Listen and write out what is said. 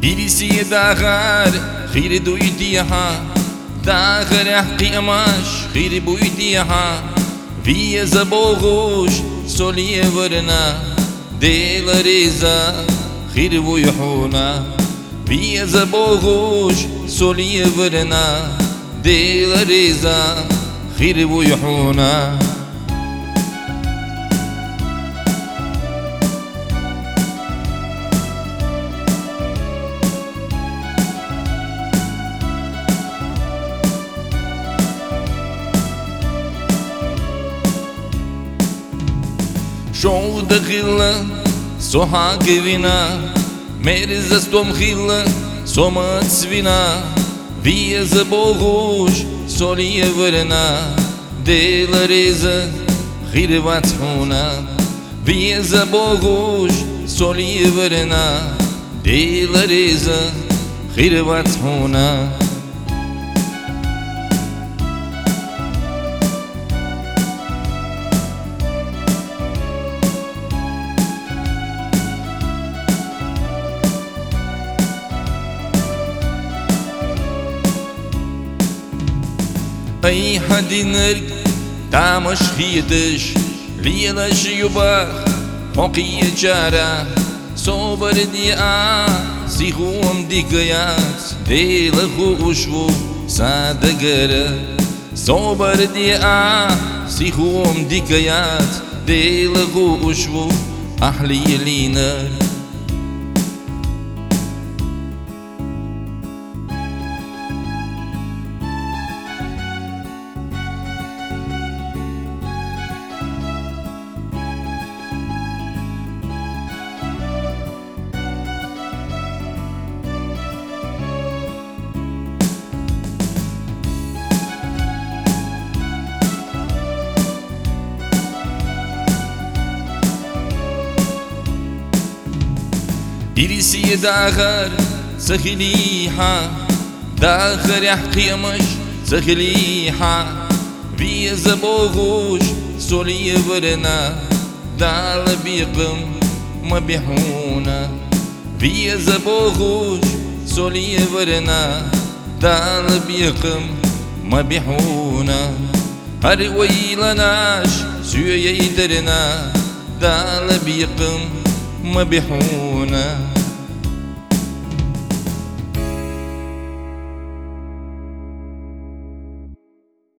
Birisi dağar khir duydiha dağar qimash khir buydiha vi zabogush soliye verna delariza khir buyhuna vi zabogush soliye verna delariza khir buyhuna Show de gilla, so hagevina, merza stom gilla, so matsvina, via za bogush, so lieverna, de la reza, girvat huna, via za bogush, so lieverna, de la reza, girvat huna. أي حد نرق تامش خيدش ليلش يباخ حقي جارة صبر ديا سيخوم ديكيات ديل خوشو صادقرة صبر ديا سيخوم ديكيات ديل خوشو أحلي لينر Birisi dağar zahiliha dağar yahqiyamış zahiliha vi zabogush soliye verna dal biqim mabihuna vi zabogush soliye verna dal biqim mabihuna har waylanash suya yidirna dal biqim مبحونا